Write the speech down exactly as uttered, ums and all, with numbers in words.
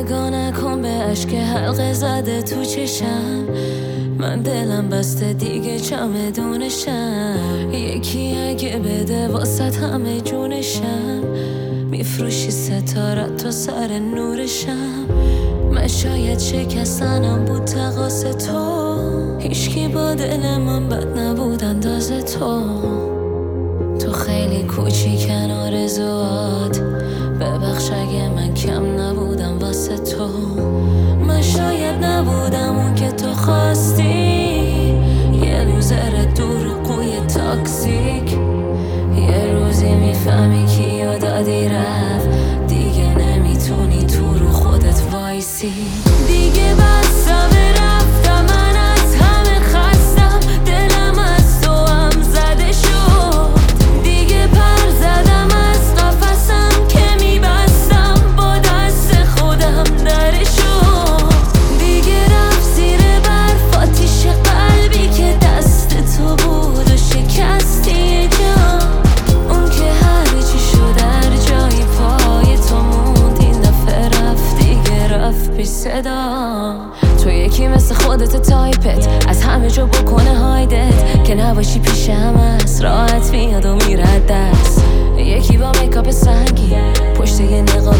نگاه نکن به اشک حلقه زده تو چشم، من دلم بسته دیگه چمدونشم. یکی اگه بده واسط همه جونشم، میفروشی ستارت تو سر نورشم. من شاید شکستنم بود تقاس تو، هیچکی با دل من بد نبود انداز تو. تو خیلی کوچیکن آرزوات، ببخش اگه من کم نبودم واسه تو. من شاید نبودم اون که تو خواستی، یه لوزر دروغگوی تاکسیک. یه روزی میفهمی کیو دادی رفت، دیگه نمیتونی تو رو خودت وایسی. دیگه بستم رفتم، من از همه خستم، دلم از تو هم زده شد. دیگه پر زدم از قفسم که میبستم، با دست خودم درشو. دیگه رفت زیر برف آتیش قلبی که دست تو بود و شکستی جا. اون که هر چی شد در جای پای تو موند، این دفعه رفت دیگه رفت بی صدا. تو یکی مثل خودت تایپت از همه جا بکنه هایدت، که نباشی پیش هم از راحت میاد و میره دست. یکی با میکاپ سنگی پشت یه نقاب